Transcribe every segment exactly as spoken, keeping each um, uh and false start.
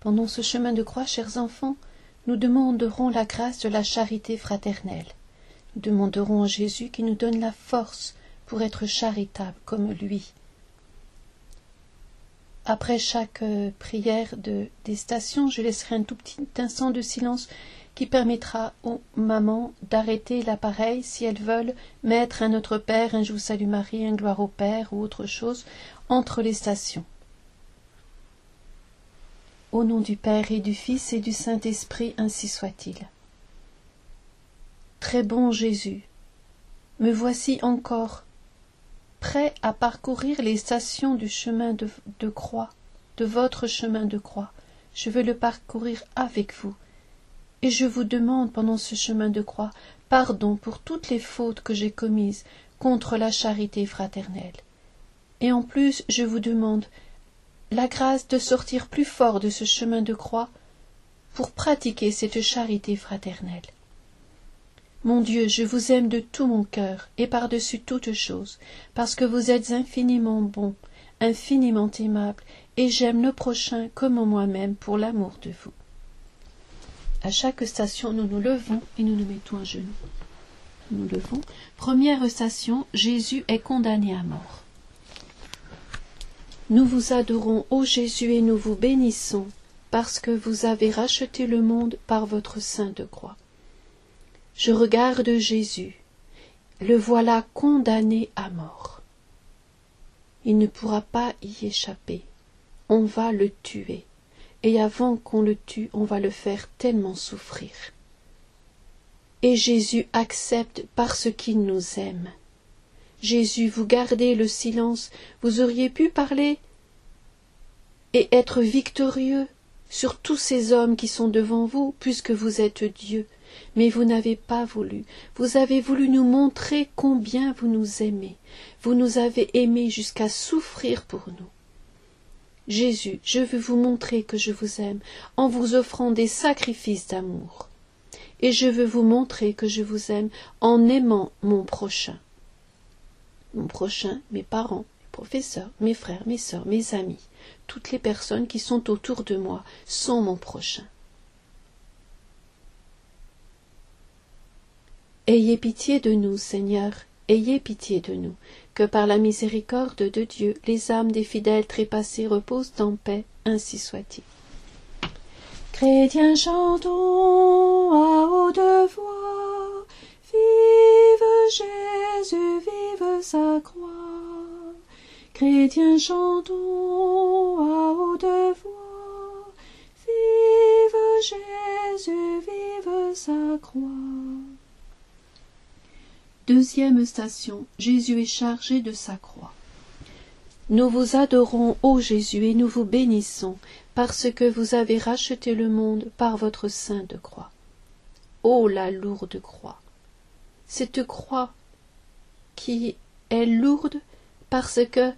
Pendant ce chemin de croix, chers enfants, nous demanderons la grâce de la charité fraternelle. Nous demanderons à Jésus qui nous donne la force pour être charitable comme lui. Après chaque euh, prière de, des stations, je laisserai un tout petit instant de silence qui permettra aux mamans d'arrêter l'appareil si elles veulent mettre un Notre Père, un Je vous salue Marie, un Gloire au Père ou autre chose entre les stations. Au nom du Père et du Fils et du Saint-Esprit, ainsi soit-il. Très bon Jésus, me voici encore, prêt à parcourir les stations du chemin de, de croix, de votre chemin de croix. Je veux le parcourir avec vous. Et je vous demande pendant ce chemin de croix pardon pour toutes les fautes que j'ai commises contre la charité fraternelle. Et en plus, je vous demande la grâce de sortir plus fort de ce chemin de croix pour pratiquer cette charité fraternelle. Mon Dieu, je vous aime de tout mon cœur et par-dessus toutes choses, parce que vous êtes infiniment bon, infiniment aimable, et j'aime le prochain comme moi-même pour l'amour de vous. À chaque station, nous nous levons et nous nous mettons à genoux. Nous nous levons. Première station, Jésus est condamné à mort. Nous vous adorons, ô Jésus, et nous vous bénissons, parce que vous avez racheté le monde par votre sainte croix. Je regarde Jésus, le voilà condamné à mort. Il ne pourra pas y échapper. On va le tuer. Et avant qu'on le tue, on va le faire tellement souffrir. Et Jésus accepte parce qu'il nous aime. Jésus, vous gardez le silence, vous auriez pu parler et être victorieux sur tous ces hommes qui sont devant vous, puisque vous êtes Dieu. Mais vous n'avez pas voulu. Vous avez voulu nous montrer combien vous nous aimez. Vous nous avez aimés jusqu'à souffrir pour nous. Jésus, je veux vous montrer que je vous aime en vous offrant des sacrifices d'amour. Et je veux vous montrer que je vous aime en aimant mon prochain. Mon prochain, mes parents, mes professeurs, mes frères, mes sœurs, mes amis, toutes les personnes qui sont autour de moi sont mon prochain. Ayez pitié de nous, Seigneur, ayez pitié de nous, que par la miséricorde de Dieu, les âmes des fidèles trépassés reposent en paix, ainsi soit-il. Chrétiens, chantons à haute voix, vive Jésus, vive sa croix. Chrétiens, chantons à haute voix, vive Jésus, vive sa croix. Deuxième station, Jésus est chargé de sa croix. Nous vous adorons, ô Jésus, et nous vous bénissons, parce que vous avez racheté le monde par votre sainte croix. Ô la lourde croix! Cette croix qui est lourde parce que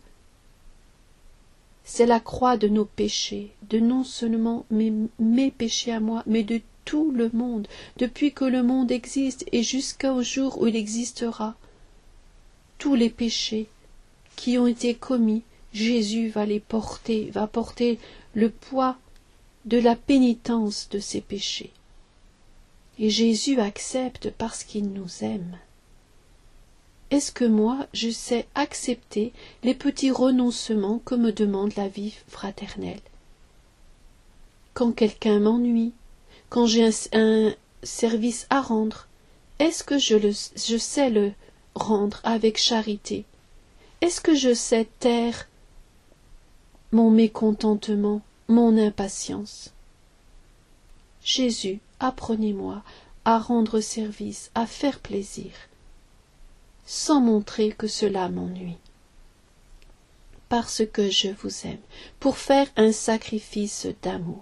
c'est la croix de nos péchés, de non seulement mes, mes péchés à moi, mais de tout le monde, depuis que le monde existe et jusqu'au jour où il existera. Tous les péchés qui ont été commis, Jésus va les porter, va porter le poids de la pénitence de ces péchés. Et Jésus accepte parce qu'il nous aime. Est-ce que moi, je sais accepter les petits renoncements que me demande la vie fraternelle? Quand quelqu'un m'ennuie, quand j'ai un, un service à rendre, est-ce que je, le, je sais le rendre avec charité? Est-ce que je sais taire mon mécontentement, mon impatience? Jésus, apprenez-moi à rendre service, à faire plaisir, sans montrer que cela m'ennuie. Parce que je vous aime, pour faire un sacrifice d'amour.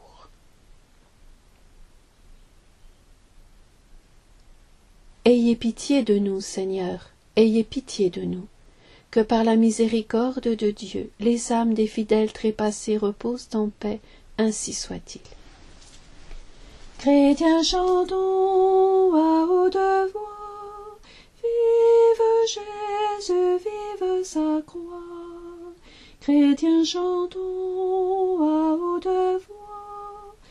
Ayez pitié de nous, Seigneur, ayez pitié de nous, que par la miséricorde de Dieu, les âmes des fidèles trépassés reposent en paix, ainsi soit-il. Chrétiens, chantons à haute voix, vive Jésus, vive sa croix. Chrétiens, chantons à haute voix,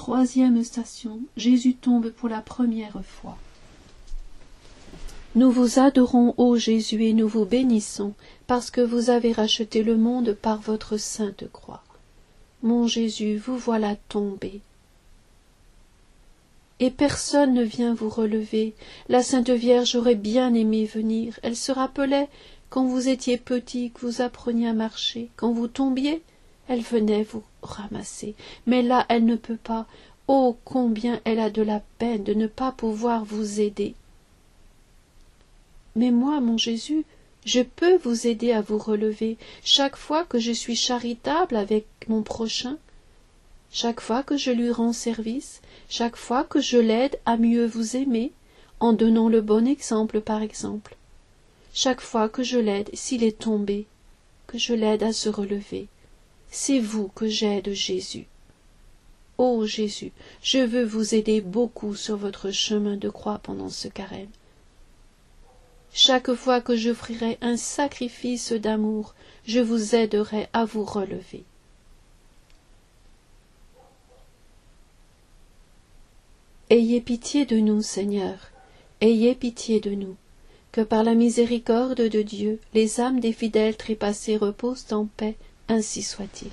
Troisième station, Jésus tombe pour la première fois. Nous vous adorons, ô Jésus, et nous vous bénissons, parce que vous avez racheté le monde par votre sainte croix. Mon Jésus, vous voilà tombé. Et personne ne vient vous relever. La Sainte Vierge aurait bien aimé venir. Elle se rappelait, quand vous étiez petit, que vous appreniez à marcher. Quand vous tombiez, elle venait vous ramasser. Mais là, elle ne peut pas. Oh, combien elle a de la peine de ne pas pouvoir vous aider. Mais moi, mon Jésus, je peux vous aider à vous relever chaque fois que je suis charitable avec mon prochain, chaque fois que je lui rends service, chaque fois que je l'aide à mieux vous aimer, en donnant le bon exemple par exemple, chaque fois que je l'aide s'il est tombé, que je l'aide à se relever. C'est vous que j'aide, Jésus. Ô Jésus, je veux vous aider beaucoup sur votre chemin de croix pendant ce carême. Chaque fois que j'offrirai un sacrifice d'amour, je vous aiderai à vous relever. Ayez pitié de nous, Seigneur, ayez pitié de nous, que par la miséricorde de Dieu, les âmes des fidèles trépassés reposent en paix, ainsi soit-il.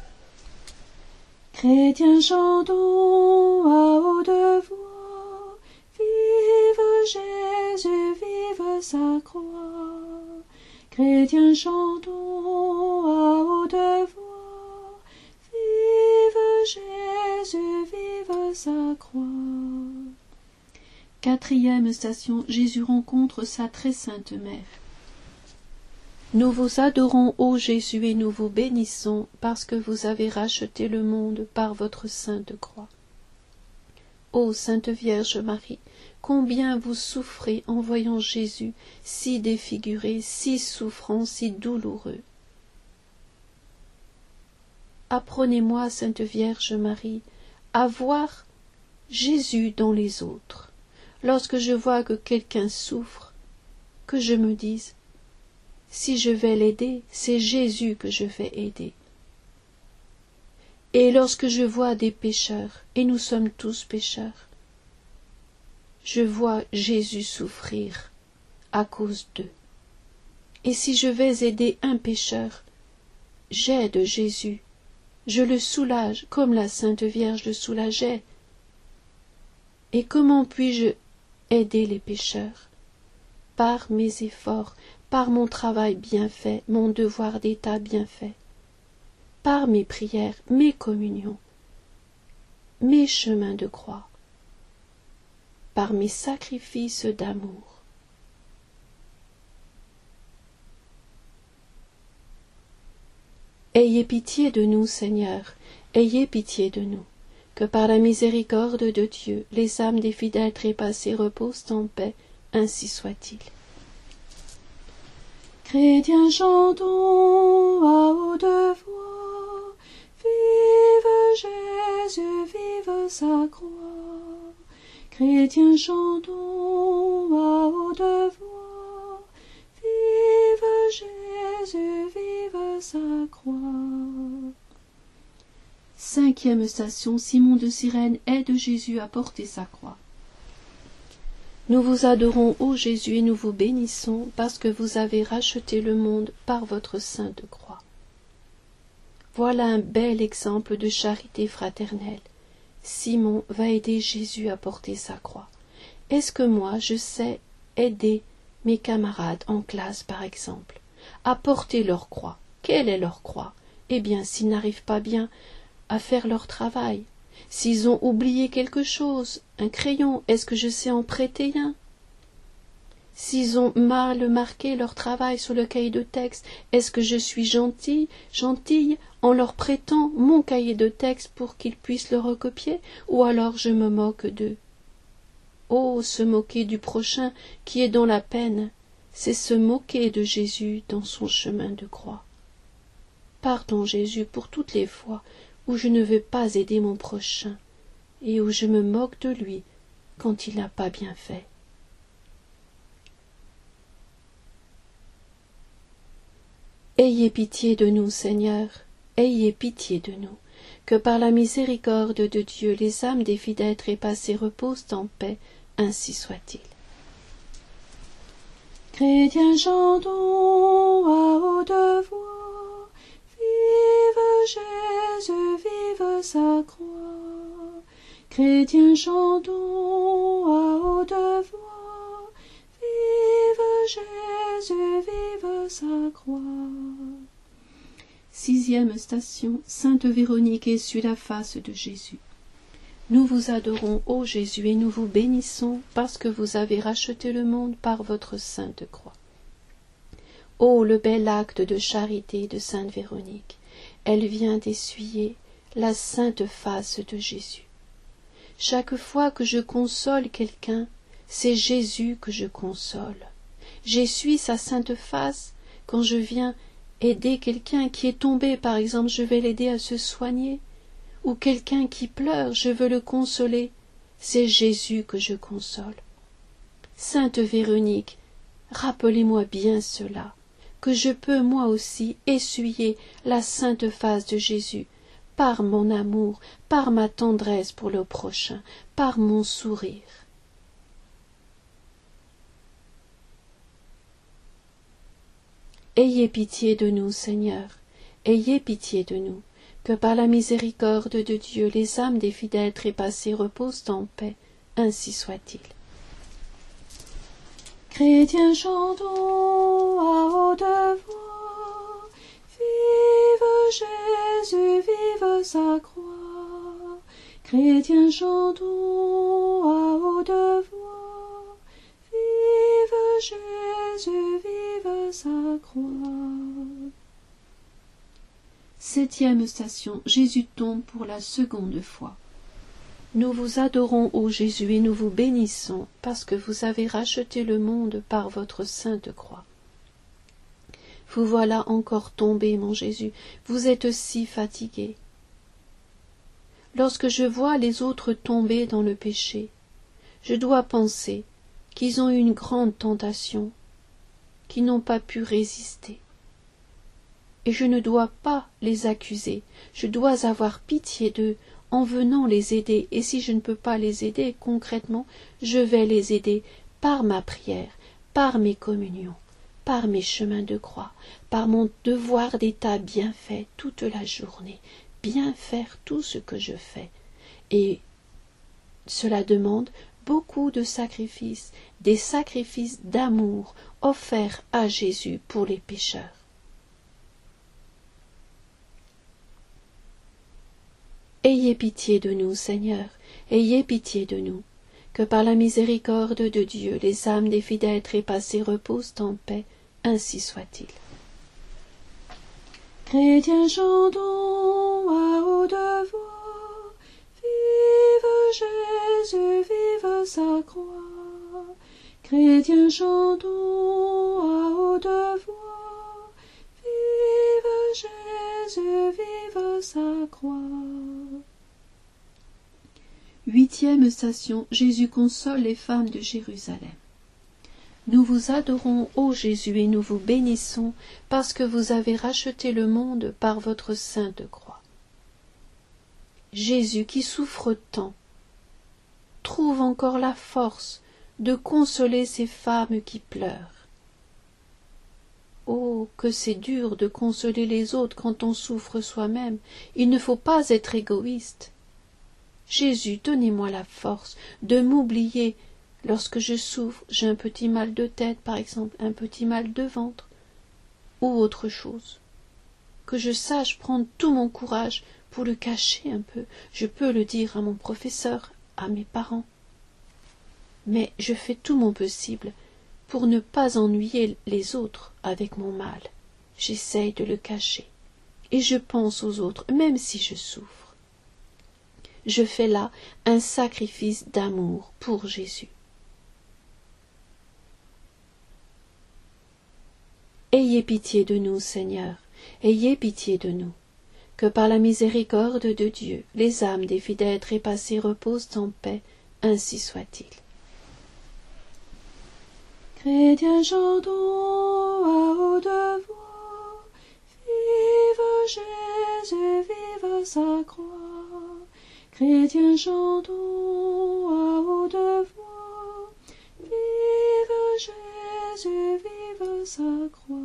Chrétiens, chantons à haute voix, vive Jésus, vive sa croix. Chrétiens, chantons à haute voix, vive Jésus, vive sa croix. Quatrième station, Jésus rencontre sa très sainte mère. Nous vous adorons, ô Jésus, et nous vous bénissons, parce que vous avez racheté le monde par votre sainte croix. Ô Sainte Vierge Marie, combien vous souffrez en voyant Jésus si défiguré, si souffrant, si douloureux. Apprenez-moi, Sainte Vierge Marie, à voir Jésus dans les autres. Lorsque je vois que quelqu'un souffre, que je me dise, si je vais l'aider, c'est Jésus que je vais aider. Et lorsque je vois des pécheurs, et nous sommes tous pécheurs, je vois Jésus souffrir à cause d'eux. Et si je vais aider un pécheur, j'aide Jésus, je le soulage comme la Sainte Vierge le soulageait. Et comment puis-je aider les pécheurs? Par mes efforts, par mon travail bien fait, mon devoir d'État bien fait, par mes prières, mes communions, mes chemins de croix, par mes sacrifices d'amour. Ayez pitié de nous, Seigneur, ayez pitié de nous, que par la miséricorde de Dieu, les âmes des fidèles trépassés reposent en paix, ainsi soit-il. Chrétiens, chantons à haute voix, vive Jésus, vive sa croix. Chrétiens, chantons à haute voix, vive Jésus, vive sa croix. Cinquième station, Simon de Cyrène aide Jésus à porter sa croix. Nous vous adorons, ô Jésus, et nous vous bénissons, parce que vous avez racheté le monde par votre sainte croix. Voilà un bel exemple de charité fraternelle. Simon va aider Jésus à porter sa croix. Est-ce que moi, je sais aider mes camarades en classe, par exemple, à porter leur croix? Quelle est leur croix? Eh bien, s'ils n'arrivent pas bien à faire leur travail, s'ils ont oublié quelque chose, un crayon, est-ce que je sais en prêter un? S'ils ont mal marqué leur travail sur le cahier de texte, est-ce que je suis gentille, gentille en leur prêtant mon cahier de texte pour qu'ils puissent le recopier, ou alors je me moque d'eux? Oh, se moquer du prochain qui est dans la peine, c'est se moquer de Jésus dans son chemin de croix. Pardon, Jésus, pour toutes les fois où je ne veux pas aider mon prochain, et où je me moque de lui quand il n'a pas bien fait. Ayez pitié de nous, Seigneur, ayez pitié de nous, que par la miséricorde de Dieu les âmes des fidèles trépassés reposent en paix, ainsi soit-il. Chrétiens, chantons à haute voix, vive Jésus, vive sa croix. Chrétiens, chantons à haute voix, vive Jésus, vive sa croix. Sixième station, Sainte Véronique essuie la face de Jésus. Nous vous adorons, ô Jésus, et nous vous bénissons, parce que vous avez racheté le monde par votre sainte croix. Ô le bel acte de charité de Sainte Véronique, elle vient d'essuyer la sainte face de Jésus. Chaque fois que je console quelqu'un, c'est Jésus que je console. J'essuie sa sainte face quand je viens aider quelqu'un qui est tombé, par exemple, je vais l'aider à se soigner, ou quelqu'un qui pleure, je veux le consoler, c'est Jésus que je console. Sainte Véronique, rappelez-moi bien cela, que je peux moi aussi essuyer la sainte face de Jésus, par mon amour, par ma tendresse pour le prochain, par mon sourire. Ayez pitié de nous, Seigneur, ayez pitié de nous, que par la miséricorde de Dieu les âmes des fidèles trépassés reposent en paix, ainsi soit-il. Chrétiens, chantons à haute voix, vive Jésus, vive sa croix. Chrétiens, chantons à haute voix, vive Jésus, vive sa croix. Septième station, Jésus tombe pour la seconde fois. Nous vous adorons, ô Jésus, et nous vous bénissons, parce que vous avez racheté le monde par votre sainte croix. Vous voilà encore tombé, mon Jésus, vous êtes si fatigué. Lorsque je vois les autres tomber dans le péché, je dois penser qu'ils ont eu une grande tentation, qu'ils n'ont pas pu résister. Et je ne dois pas les accuser, je dois avoir pitié d'eux en venant les aider, et si je ne peux pas les aider concrètement, je vais les aider par ma prière, par mes communions, par mes chemins de croix, par mon devoir d'état bien fait toute la journée, bien faire tout ce que je fais. Et cela demande beaucoup de sacrifices, des sacrifices d'amour offerts à Jésus pour les pécheurs. Ayez pitié de nous, Seigneur, ayez pitié de nous, que par la miséricorde de Dieu les âmes des fidèles trépassés reposent en paix, ainsi soit-il. Chrétiens, chantons à haute voix, vive Jésus, vive sa croix. Chrétiens, chantons à haute voix, vive Jésus, vive sa croix. Huitième station, Jésus console les femmes de Jérusalem. Nous vous adorons, ô Jésus, et nous vous bénissons, parce que vous avez racheté le monde par votre sainte croix. Jésus, qui souffre tant, trouve encore la force de consoler ces femmes qui pleurent. Oh, que c'est dur de consoler les autres quand on souffre soi-même. Il ne faut pas être égoïste. Jésus, donnez-moi la force de m'oublier lorsque je souffre, j'ai un petit mal de tête, par exemple, un petit mal de ventre, ou autre chose. Que je sache prendre tout mon courage pour le cacher un peu. Je peux le dire à mon professeur, à mes parents. Mais je fais tout mon possible pour ne pas ennuyer les autres avec mon mal. J'essaye de le cacher. Et je pense aux autres, même si je souffre. Je fais là un sacrifice d'amour pour Jésus. Ayez pitié de nous, Seigneur, ayez pitié de nous, que par la miséricorde de Dieu, les âmes des fidèles trépassés reposent en paix, ainsi soit-il. Chrétiens, chantons à haute voix, vive Jésus, vive sa croix. Chrétiens chantons à haute voix, vive Jésus, vive sa croix.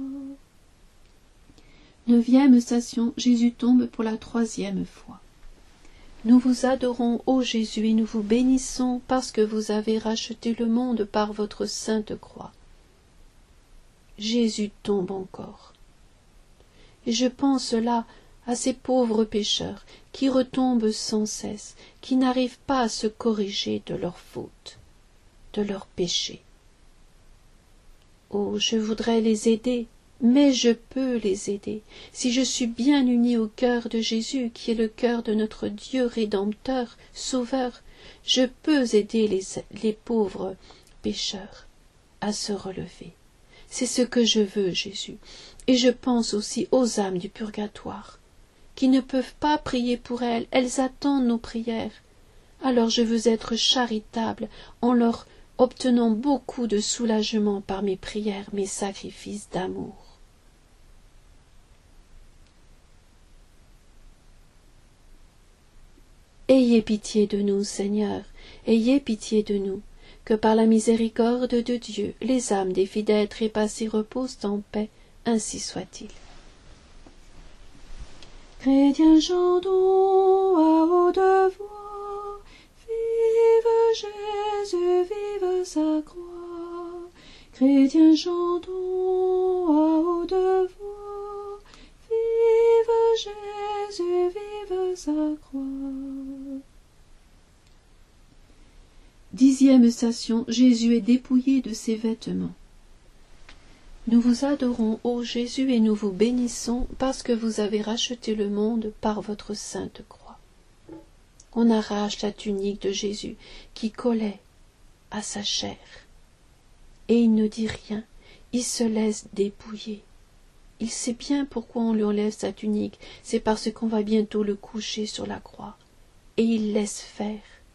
Neuvième station, Jésus tombe pour la troisième fois. Nous vous adorons, ô Jésus, et nous vous bénissons parce que vous avez racheté le monde par votre sainte croix. Jésus tombe encore. Et je pense là à ces pauvres pécheurs qui retombent sans cesse, qui n'arrivent pas à se corriger de leurs fautes, de leurs péchés. Oh, je voudrais les aider, mais je peux les aider, si je suis bien unie au cœur de Jésus, qui est le cœur de notre Dieu rédempteur, sauveur. Je peux aider les, les pauvres pécheurs à se relever. C'est ce que je veux, Jésus. Et je pense aussi aux âmes du purgatoire, qui ne peuvent pas prier pour elles, elles attendent nos prières. Alors je veux être charitable en leur obtenant beaucoup de soulagement par mes prières, mes sacrifices d'amour. Ayez pitié de nous, Seigneur, ayez pitié de nous, que par la miséricorde de Dieu, les âmes des fidèles trépassés reposent en paix, ainsi soit-il. Chrétiens chantons à haute voix, vive Jésus, vive sa croix. Chrétiens chantons à haute voix, vive Jésus, vive sa croix. Dixième station, Jésus est dépouillé de ses vêtements. Nous vous adorons, ô Jésus, et nous vous bénissons parce que vous avez racheté le monde par votre sainte croix. On arrache la tunique de Jésus qui collait à sa chair. Et il ne dit rien, il se laisse dépouiller. Il sait bien pourquoi on lui enlève sa tunique, c'est parce qu'on va bientôt le coucher sur la croix. Et il laisse faire.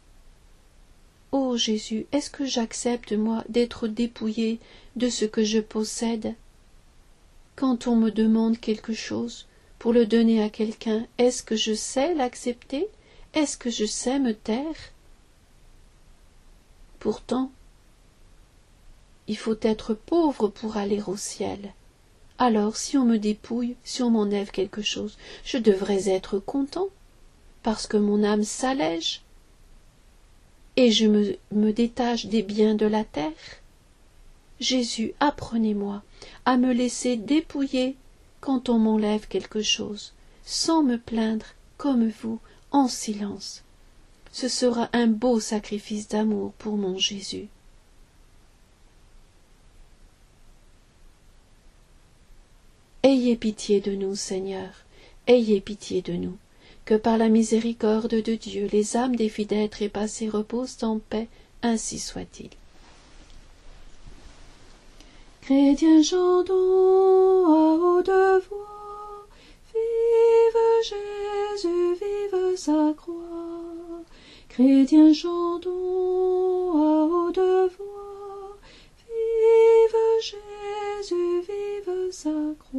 Ô Jésus, est-ce que j'accepte, moi, d'être dépouillé de ce que je possède? Quand on me demande quelque chose pour le donner à quelqu'un, est-ce que je sais l'accepter? Est-ce que je sais me taire? Pourtant, il faut être pauvre pour aller au ciel. Alors, si on me dépouille, si on m'enlève quelque chose, je devrais être content, parce que mon âme s'allège, et je me, me détache des biens de la terre. Jésus, apprenez-moi à me laisser dépouiller quand on m'enlève quelque chose, sans me plaindre, comme vous, en silence. Ce sera un beau sacrifice d'amour pour mon Jésus. Ayez pitié de nous, Seigneur, ayez pitié de nous, que par la miséricorde de Dieu, les âmes des fidèles trépassés reposent en paix, ainsi soit-il. Chrétiens chantons à haute voix, vive Jésus, vive sa croix. Chrétiens chantons à haute voix, vive Jésus, vive sa croix.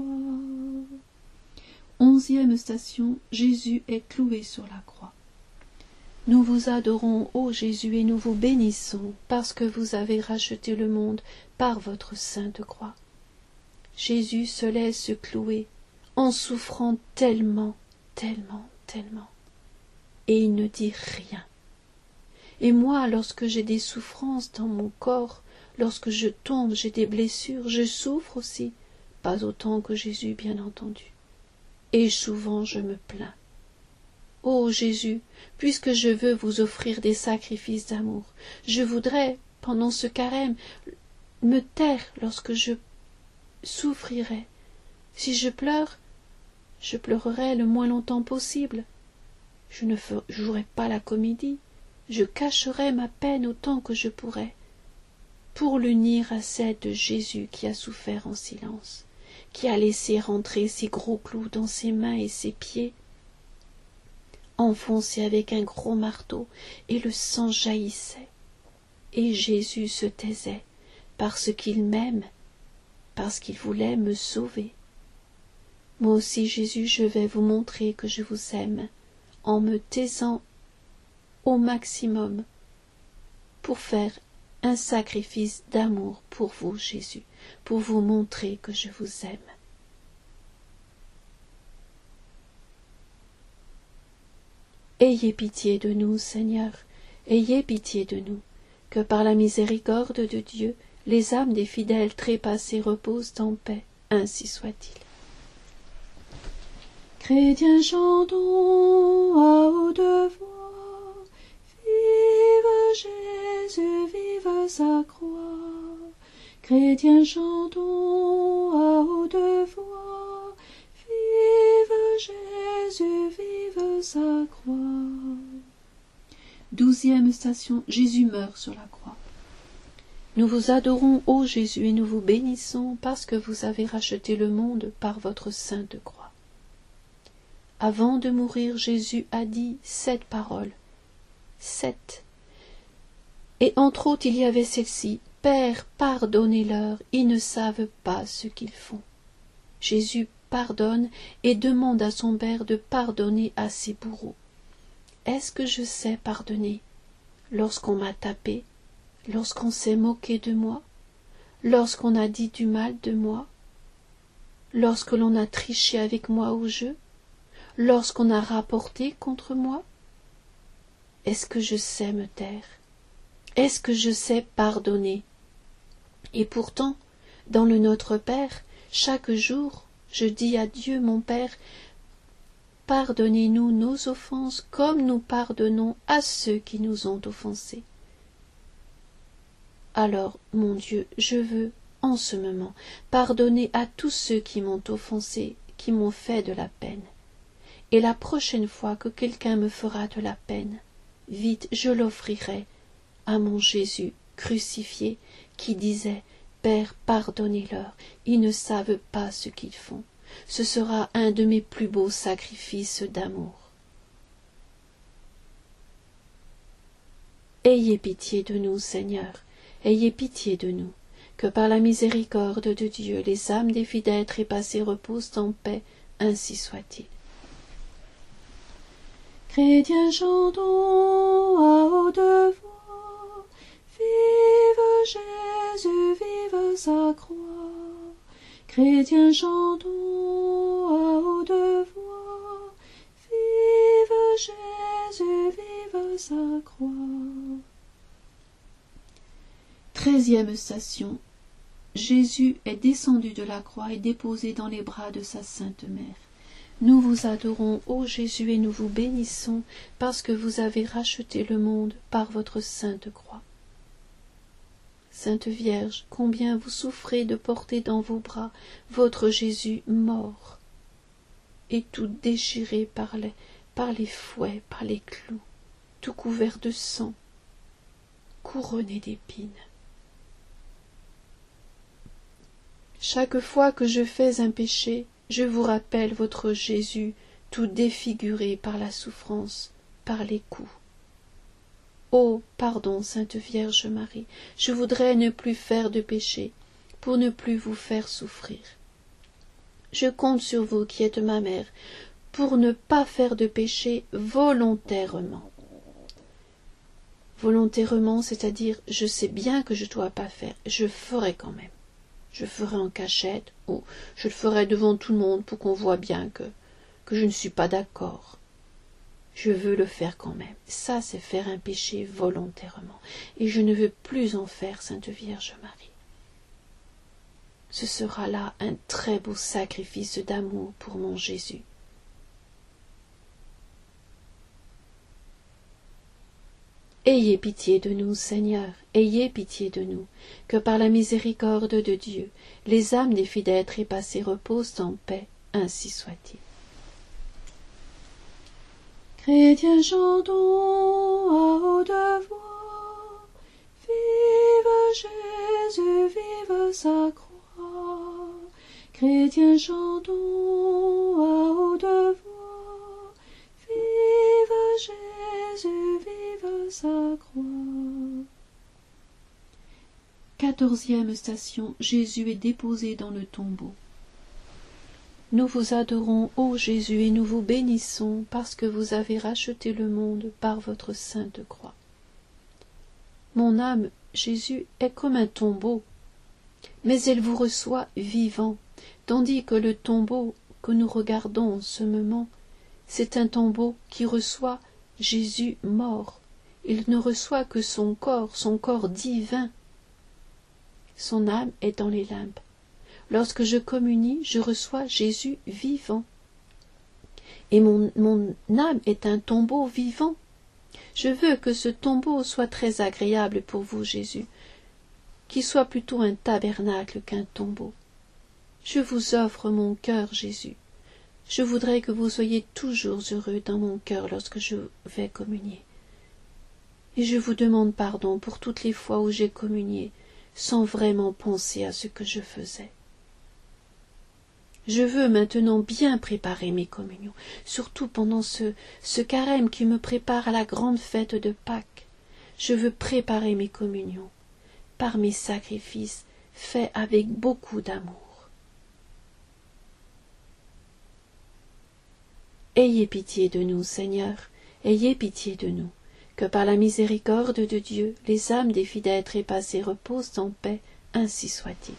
Onzième station, Jésus est cloué sur la croix. Nous vous adorons, ô Jésus, et nous vous bénissons, parce que vous avez racheté le monde par votre sainte croix. Jésus se laisse clouer, en souffrant tellement, tellement, tellement, et il ne dit rien. Et moi, lorsque j'ai des souffrances dans mon corps, lorsque je tombe, j'ai des blessures, je souffre aussi, pas autant que Jésus, bien entendu. Et souvent je me plains. Ô Jésus, puisque je veux vous offrir des sacrifices d'amour, je voudrais, pendant ce carême, me taire lorsque je souffrirai. Si je pleure, je pleurerai le moins longtemps possible. Je ne jouerai pas la comédie, je cacherai ma peine autant que je pourrai, pour l'unir à celle de Jésus qui a souffert en silence, qui a laissé rentrer ses gros clous dans ses mains et ses pieds, enfoncés avec un gros marteau, et le sang jaillissait. Et Jésus se taisait, parce qu'il m'aime, parce qu'il voulait me sauver. Moi aussi, Jésus, je vais vous montrer que je vous aime, en me taisant au maximum pour faire un sacrifice d'amour pour vous, Jésus, pour vous montrer que je vous aime. Ayez pitié de nous, Seigneur, ayez pitié de nous, que par la miséricorde de Dieu, les âmes des fidèles trépassés reposent en paix, ainsi soit-il. Chrétiens, chantons à haute voix, vive Jésus, vive sa croix. Chrétiens, chantons à haute voix, vive Jésus, vive sa croix. Douzième station, Jésus meurt sur la croix. Nous vous adorons, ô Jésus, et nous vous bénissons parce que vous avez racheté le monde par votre sainte croix. Avant de mourir, Jésus a dit sept paroles. Sept. Et entre autres, il y avait celle-ci. Père, pardonnez-leur, ils ne savent pas ce qu'ils font. Jésus pardonne et demande à son Père de pardonner à ses bourreaux. Est-ce que je sais pardonner lorsqu'on m'a tapé, lorsqu'on s'est moqué de moi, lorsqu'on a dit du mal de moi, lorsque l'on a triché avec moi au jeu, lorsqu'on a rapporté contre moi? Est-ce que je sais me taire? Est-ce que je sais pardonner? Et pourtant, dans le Notre Père, chaque jour, je dis à Dieu, mon Père, pardonnez-nous nos offenses comme nous pardonnons à ceux qui nous ont offensés. Alors, mon Dieu, je veux, en ce moment, pardonner à tous ceux qui m'ont offensé, qui m'ont fait de la peine. Et la prochaine fois que quelqu'un me fera de la peine, vite je l'offrirai à mon Jésus crucifié qui disait « Père, pardonnez-leur, ils ne savent pas ce qu'ils font. » Ce sera un de mes plus beaux sacrifices d'amour. Ayez pitié de nous, Seigneur, ayez pitié de nous, que par la miséricorde de Dieu, les âmes des fidèles trépassés reposent en paix, ainsi soit-il. Chrétiens, chantons à haute voix, vive Jésus, vive sa croix. Chrétiens, chantons à haute voix, vive Jésus, vive sa croix. Treizième station. Jésus est descendu de la croix et déposé dans les bras de sa Sainte Mère. Nous vous adorons, ô Jésus, et nous vous bénissons, parce que vous avez racheté le monde par votre sainte croix. Sainte Vierge, combien vous souffrez de porter dans vos bras votre Jésus mort, et tout déchiré par les, par les fouets, par les clous, tout couvert de sang, couronné d'épines. Chaque fois que je fais un péché, je vous rappelle votre Jésus tout défiguré par la souffrance, par les coups. Oh, pardon, Sainte Vierge Marie, je voudrais ne plus faire de péché, pour ne plus vous faire souffrir. Je compte sur vous qui êtes ma mère, pour ne pas faire de péché volontairement. Volontairement, c'est-à-dire, je sais bien que je ne dois pas faire, je ferai quand même. Je ferai en cachette, ou je le ferai devant tout le monde pour qu'on voit bien que, que je ne suis pas d'accord. Je veux le faire quand même. Ça, c'est faire un péché volontairement. Et je ne veux plus en faire, Sainte Vierge Marie. Ce sera là un très beau sacrifice d'amour pour mon Jésus. Ayez pitié de nous, Seigneur, ayez pitié de nous, que par la miséricorde de Dieu, les âmes des fidèles trépassés reposent en paix, ainsi soit-il. Chrétiens, chantons à haute voix, vive Jésus, vive sa croix. Chrétiens, chantons à haute voix, vive Jésus, vive sa croix. Quatorzième station, Jésus est déposé dans le tombeau. Nous vous adorons, ô Jésus, et nous vous bénissons, parce que vous avez racheté le monde par votre sainte croix. Mon âme, Jésus, est comme un tombeau, mais elle vous reçoit vivant, tandis que le tombeau que nous regardons en ce moment, c'est un tombeau qui reçoit Jésus mort. Il ne reçoit que son corps, son corps divin. Son âme est dans les limbes. Lorsque je communie, je reçois Jésus vivant. Et mon, mon âme est un tombeau vivant. Je veux que ce tombeau soit très agréable pour vous, Jésus, qu'il soit plutôt un tabernacle qu'un tombeau. Je vous offre mon cœur, Jésus. Je voudrais que vous soyez toujours heureux dans mon cœur lorsque je vais communier. Et je vous demande pardon pour toutes les fois où j'ai communié sans vraiment penser à ce que je faisais. Je veux maintenant bien préparer mes communions, surtout pendant ce, ce carême qui me prépare à la grande fête de Pâques. Je veux préparer mes communions par mes sacrifices faits avec beaucoup d'amour. Ayez pitié de nous, Seigneur, ayez pitié de nous, que par la miséricorde de Dieu, les âmes des fidèles trépassés reposent en paix, ainsi soit-il.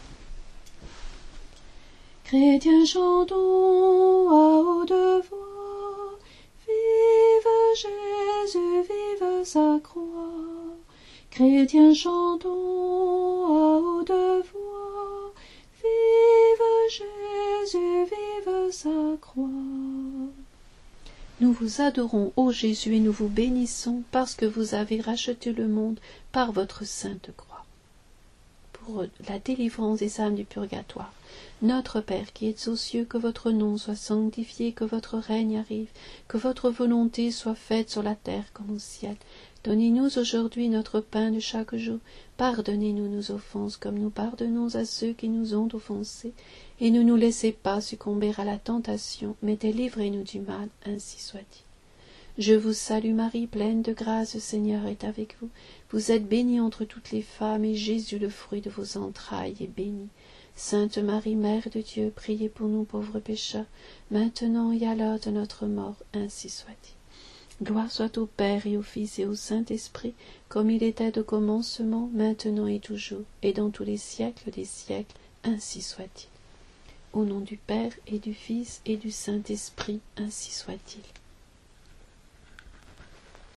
Chrétiens, chantons à haute voix, vive Jésus, vive sa croix. Chrétiens, chantons à haute voix, vive Jésus, vive sa croix. Nous vous adorons, ô Jésus, et nous vous bénissons, parce que vous avez racheté le monde par votre sainte croix. Pour la délivrance des âmes du purgatoire, notre Père qui êtes aux cieux, que votre nom soit sanctifié, que votre règne arrive, que votre volonté soit faite sur la terre comme au ciel. Donnez-nous aujourd'hui notre pain de chaque jour. Pardonnez-nous nos offenses, comme nous pardonnons à ceux qui nous ont offensés. Et ne nous laissez pas succomber à la tentation, mais délivrez-nous du mal, ainsi soit-il. Je vous salue Marie, pleine de grâce, le Seigneur est avec vous. Vous êtes bénie entre toutes les femmes, et Jésus, le fruit de vos entrailles, est béni. Sainte Marie, Mère de Dieu, priez pour nous pauvres pécheurs, maintenant et à l'heure de notre mort, ainsi soit-il. Gloire soit au Père et au Fils et au Saint-Esprit, comme il était au commencement, maintenant et toujours, et dans tous les siècles des siècles, ainsi soit-il. Au nom du Père et du Fils et du Saint-Esprit, ainsi soit-il.